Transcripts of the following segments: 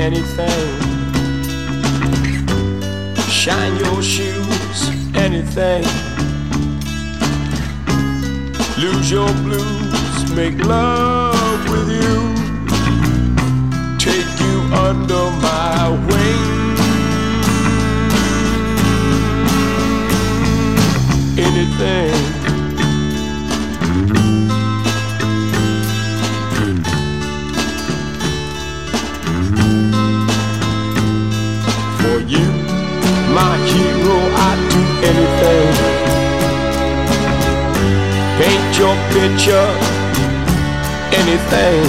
anything. Shine your shoes, anything. Lose your blues, make love with you. Take you under my wing. Anything. For you, my hero, I'd do anything. Paint your picture, anything.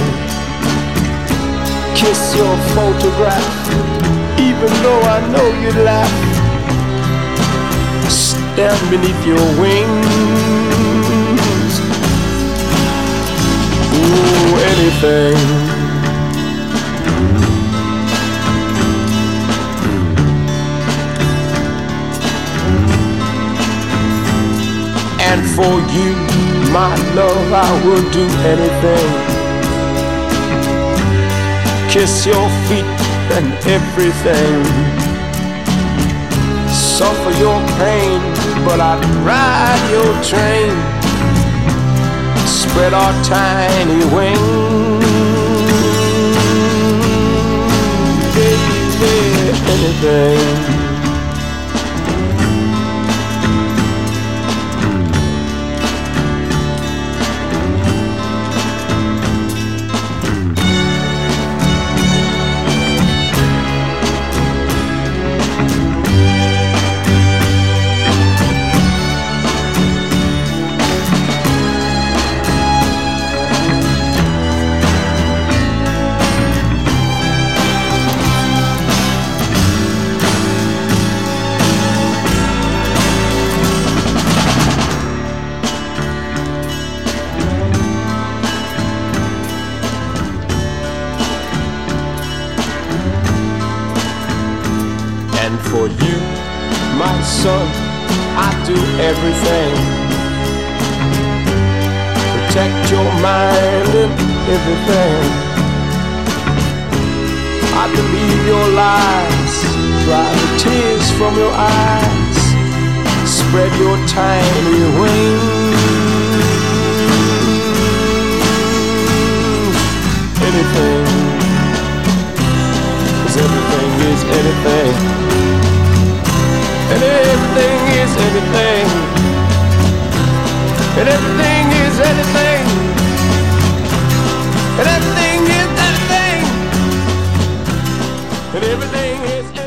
Kiss your photograph, even though I know you'd laugh. Stand beneath your wings. Ooh, anything. And for you, my love, I will do anything. Kiss your feet and everything. Suffer your pain, but I'd ride your train. Spread our tiny wings. Baby, anything. And for you, my son, I do everything. Protect your mind and everything. I believe your lies, dry the tears from your eyes. Spread your tiny wings. Anything, 'cause everything is anything. And everything is anything. And everything is anything. And everything is anything. And everything is anything.